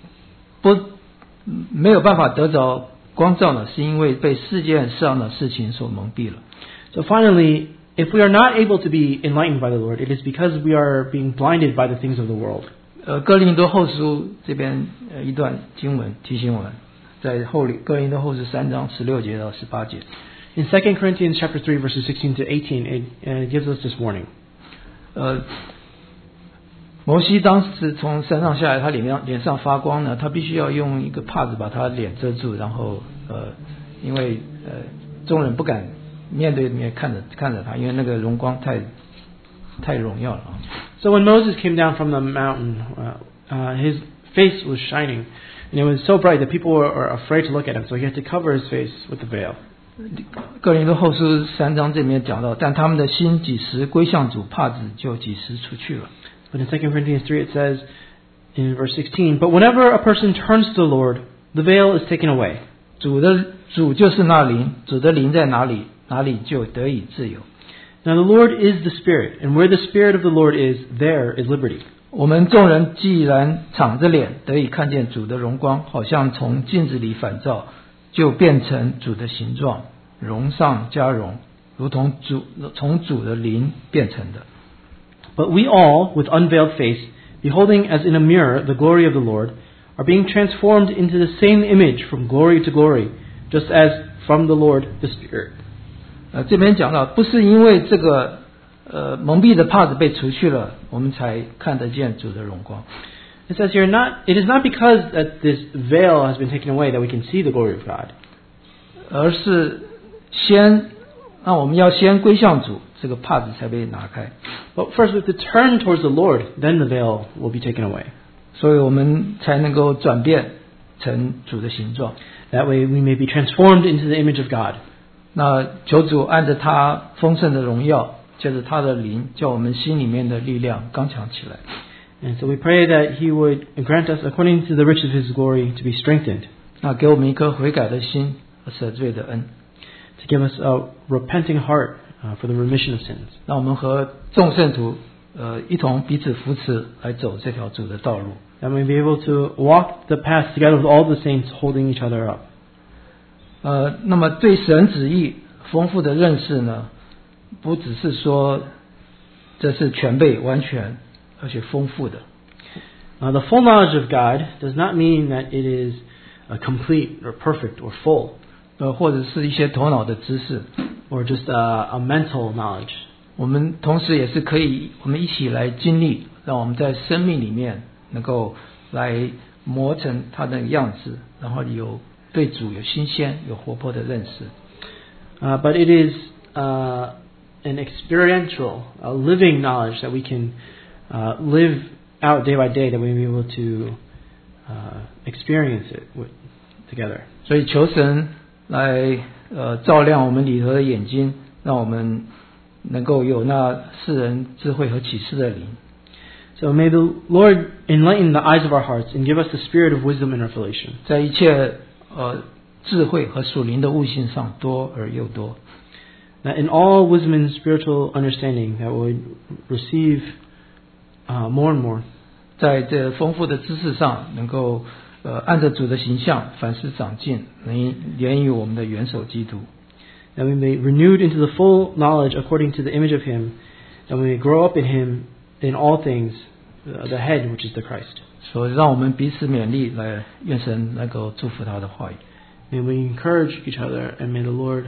没有办法得着光照呢，是因为被世界上的事情所蒙蔽了。 So finally, if we are not able to be enlightened by the Lord, it is because we are being blinded by the things of the world. 哥林多后书这边一段经文提醒我们，在哥林多后书3章16节到18节。 In 2 Corinthians chapter 3 verses 16 to 18, it gives us this warning. 摩西当时从山上下来，他脸上发光呢，他必须要用一个帕子把他脸遮住，然后因为众人不敢面对面看着他，因为那个荣光太荣耀了。 So when Moses came down from the mountain, his face was shining, and it was so bright that people were afraid to look at him, so he had to cover his face with the veil. 哥林多后书3章这里面讲到，但他们的心几时归向主，帕子就几时除去了。 But in 2 Corinthians 3 it says, in verse 16, But whenever a person turns to the Lord, the veil is taken away. 主就是那灵，主的灵在哪里，哪里就得以自由。 Now the Lord is the Spirit, and where the Spirit of the Lord is, there is liberty. 我们众人既然敞着脸得以看见主的荣光，好像从镜子里反照，就变成主的形状，荣上加荣，如同从主的灵变成的。 But we all, with unveiled face, beholding as in a mirror the glory of the Lord, are being transformed into the same image from glory to glory, just as from the Lord the Spirit. 这边讲到，不是因为这个蒙蔽的帕子被除去了，我们才看得见主的荣光。 It says here, it is not because that this veil has been taken away that we can see the glory of God. 而是我们要先归向主，这个帕子才被拿开。 But first we have to turn towards the Lord, then the veil will be taken away. 所以我们才能够转变成主的形状。 That way we may be transformed into the image of God. 那求主按着他丰盛的荣耀，借着他的灵，叫我们心里面的力量刚强起来。 And so we pray that He would grant us, according to the riches of His glory, to be strengthened. 那给我们一颗悔改的心和赦罪的恩。 To give us a repenting heart for the remission of sins. 让我们和众圣徒一同彼此扶持，来走这条主的道路。 That we may be able to walk the path together with all the saints, holding each other up. 那么对神旨意丰富的认识呢，不只是说这是全备完全，而且丰富的。 The full knowledge of God does not mean that it is complete or perfect or full. 或者是一些头脑的知识 or just a mental knowledge. 我们同时也是可以，我们一起来经历，让我们在生命里面能够来磨成他的样子，然后对主有新鲜有活泼的认识。 But it is an experiential, a living knowledge that we can live out day by day, that we may be able to experience it together. 所以求神来照亮我们里头的眼睛，让我们能够有那世人智慧和启示的灵。 So may the Lord enlighten the eyes of our hearts and give us the spirit of wisdom and revelation. 在一切智慧和属灵的悟性上多而又多。 That in all wisdom and spiritual understanding that we receive more and more. 在这丰富的知识上，能够按着主的形象凡事长进，能连于我们的元首基督。That we may be renewed into the full knowledge according to the image of Him, that we may grow up in Him in all things, the head which is the Christ. 所以让我们彼此勉励，来愿神能够祝福他的话语。May we encourage each other, and may the Lord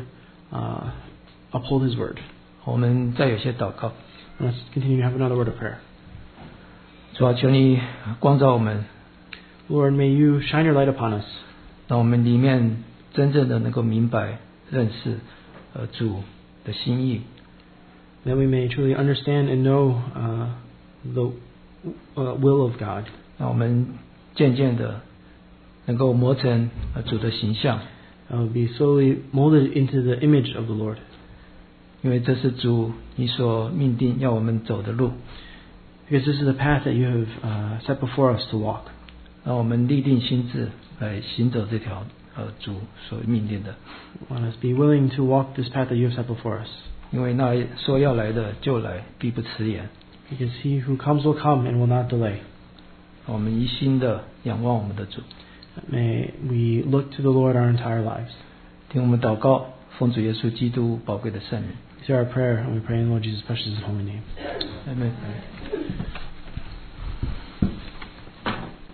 uphold His word. 我们再有些祷告。Let's continue to have another word of prayer. 主啊，求你光照我们。Lord, may you shine your light upon us. 让我们里面真正的能够明白认识主的心意。That we may truly understand and know the will of God. 让我们渐渐的能够磨成主的形象。Be slowly molded into the image of the Lord. 因为这是主你所命定要我们走的路。Because this is the path that you have set before us to walk. 让我们立定心志来行走这条主所命定的。Let us be willing to walk this path that you have set before us. 因为那说要来的就来，必不迟延。Because he who comes will come and will not delay. 我们一心的仰望我们的主。May we look to the Lord our entire lives. 听我们祷告，奉主耶稣基督宝贵的圣名。 Hear our prayer, and we pray in Lord Jesus' precious and holy name. Amen.